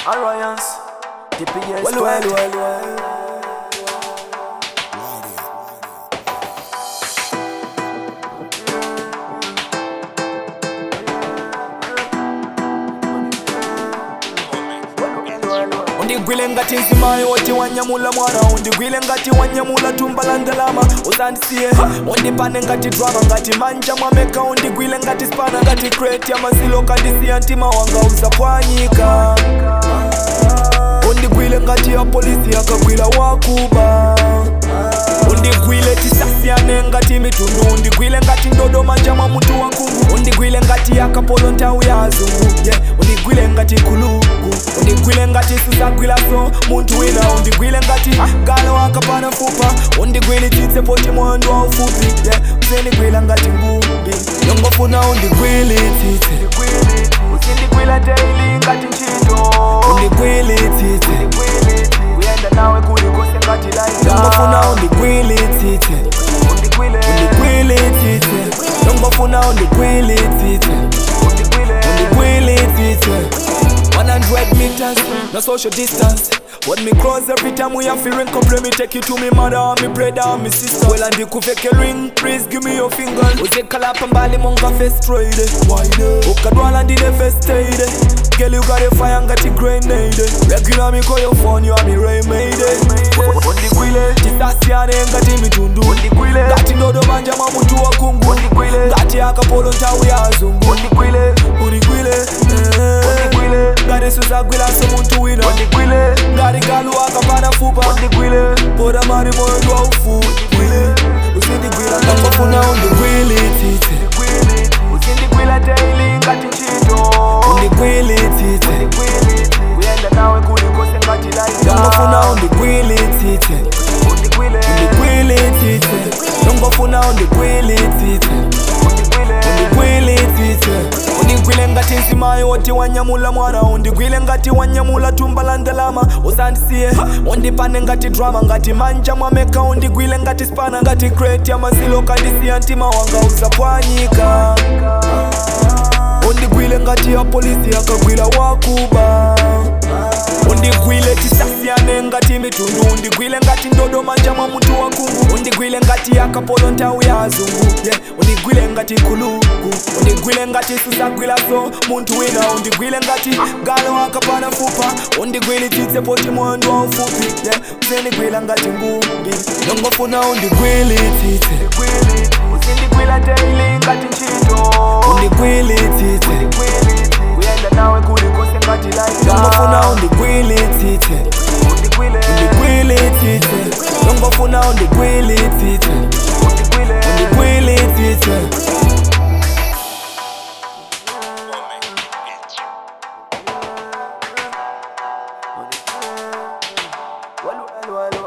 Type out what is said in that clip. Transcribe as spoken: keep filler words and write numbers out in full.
Alliance, D P S Well, well, well, well. Undigwile ngati nzimayi woti wanyamula mwana. Undigwile ngati wanyamula tumba la ndalama. Usandisiye undipane ngati drama, ngati manja mwameka. Undigwile ngati spana, ngati crate ya mazilo. Kandisiya ntima wanga usapwanyika. Undigwile ngati ya polisi yakagwila wakuba. Undigwile tisasiyane ngati mitundu. Undigwile ngati ndodo manja mwa mutu wa nkungu. Undigwile ngati yakapolo ntawu ya azungu, yeah. Undigwile ngati kulugu. Undigwile ngati susagwila so muntu wina. Undigwile ngati galo wakapana fupa. Undigwile titse poti mwandu wa ufupi, yeah. Usindigwila ngati ngumbi yongofuna. Undigwile titse usindigwila daily ngati nchito. Undigwile titse uyenda nawe kulikose ngati laita. Yongofuna undigwile titse undigwile titse yongofuna. Undigwile titse undigwile titse. one hundred meters, no social distance. When me cross every time we have to ring up, let me take you to me mother, me brother, and me sister. Well, and the kuveke ring, please give me your finger. Uze kalapa mbali monga face trade. Ukadwala ndi the first aid. Girl, you got a fire and got a grenade. Regular me call your phone, you are me Ray Mayday. Undigwile tisasiyane ngati mitundu. Undigwile ngati ndodo manja mwa mutu wa kungu. Undigwile ngati akapolo ntawu ya azungu. Undigwile undigwile undigwile ngati susagwila so muntu wina. Undigwile ngati galu akapana fupa. Undigwile poda mari moyo wa ufupi. Usindigwila ngofuna. Undigwile titse usindigwila daily ngati nchito. Undigwile titse uyenda nawe kulikose ngati laita. Yongofuna undigwile titse undigwile titse yongofuna. Undigwile titse undigwile titse. Undigwile ngati nzimayi woti wanyamula mwana. Undigwile ngati wanyamula tumba la ndalama. Usandisiye undipane ngati drama, ngati manja mwameka. Undigwile ngati spana, ngati crate ya mazilo. Kandisiya ntima wanga usapwanyika. Undigwile ngati ya polisi yakagwila wakuba. Undigwile tisasiyane ngati mitundu. Undigwile ngati ndodo manja mwa mutu wa nkungu. Undigwile ngati yakapolo ntawu ya azungu, yeah. Undigwile ngati kulugu. Undigwile ngati susagwila so muntu wina. Undigwile ngati galo wakapana fupa. Undigwile titse poti mwandu wa ufupi, yeah. Usindigwila ngati ngumbi yongofuna. Undigwile titse usindigwila daily ngati nchito. Undigwile titse uyenda nawe kulikose ngati laita. Yongofuna. Undigwile titse undigwile titse yongofuna. Undigwile titse undigwile titse. Well, well, well, well.